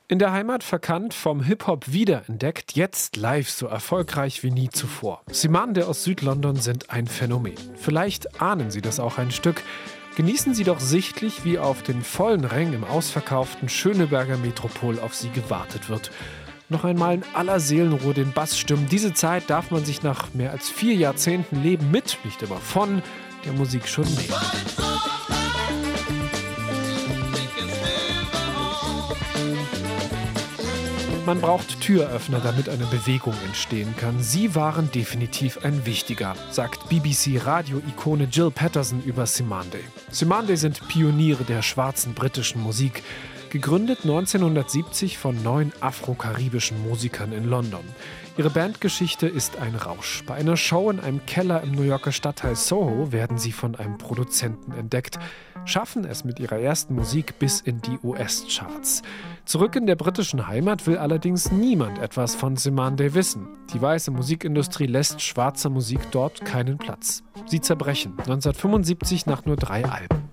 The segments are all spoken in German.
In der Heimat verkannt, vom Hip-Hop wiederentdeckt, jetzt live so erfolgreich wie nie zuvor. Cymande aus Südlondon sind ein Phänomen. Vielleicht ahnen Sie das auch ein Stück. Genießen Sie doch sichtlich, wie auf den vollen Rängen im ausverkauften Schöneberger Metropol auf Sie gewartet wird. Noch einmal in aller Seelenruhe den Bass stimmen. Diese Zeit darf man sich nach mehr als 4 Jahrzehnten Leben mit, nicht immer von, der Musik schon nehmen. Man braucht Türöffner, damit eine Bewegung entstehen kann. Sie waren definitiv ein wichtiger, sagt BBC-Radio-Ikone Jill Patterson über Cymande. Cymande sind Pioniere der schwarzen britischen Musik. Gegründet 1970 von 9 afro-karibischen Musikern in London. Ihre Bandgeschichte ist ein Rausch. Bei einer Show in einem Keller im New Yorker Stadtteil Soho werden sie von einem Produzenten entdeckt, schaffen es mit ihrer ersten Musik bis in die US-Charts. Zurück in der britischen Heimat will allerdings niemand etwas von Cymande wissen. Die weiße Musikindustrie lässt schwarzer Musik dort keinen Platz. Sie zerbrechen 1975 nach nur 3 Alben.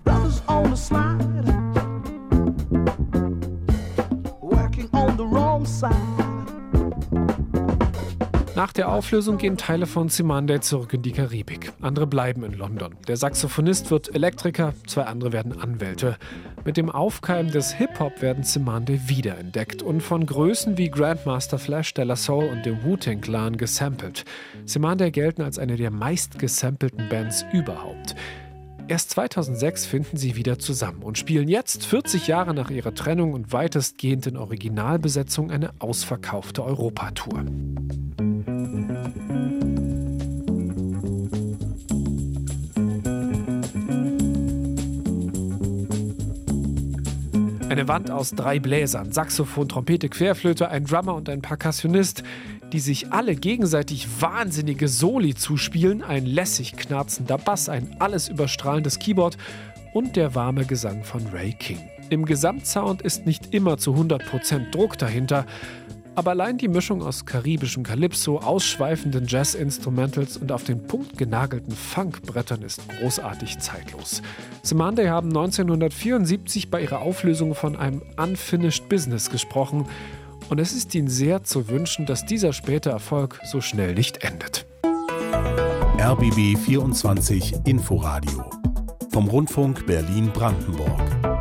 Nach der Auflösung gehen Teile von Cymande zurück in die Karibik. Andere bleiben in London. Der Saxophonist wird Elektriker, 2 andere werden Anwälte. Mit dem Aufkeimen des Hip-Hop werden Cymande wiederentdeckt und von Größen wie Grandmaster Flash, De La Soul und dem Wu-Tang Clan gesampelt. Cymande gelten als eine der meistgesampelten Bands überhaupt. Erst 2006 finden sie wieder zusammen und spielen jetzt, 40 Jahre nach ihrer Trennung und weitestgehend in Originalbesetzung, eine ausverkaufte Europatour. Eine Wand aus 3 Bläsern, Saxophon, Trompete, Querflöte, ein Drummer und ein Perkussionist, die sich alle gegenseitig wahnsinnige Soli zuspielen, ein lässig knarzender Bass, ein alles überstrahlendes Keyboard und der warme Gesang von Ray King. Im Gesamtsound ist nicht immer zu 100% Druck dahinter, aber allein die Mischung aus karibischem Calypso, ausschweifenden Jazz-Instrumentals und auf den Punkt genagelten Funkbrettern ist großartig zeitlos. Cymande haben 1974 bei ihrer Auflösung von einem Unfinished Business gesprochen und es ist ihnen sehr zu wünschen, dass dieser späte Erfolg so schnell nicht endet. RBB 24 Inforadio vom Rundfunk Berlin-Brandenburg.